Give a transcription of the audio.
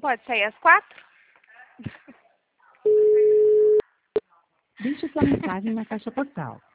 pode sair às 4? Deixe sua mensagem na caixa postal.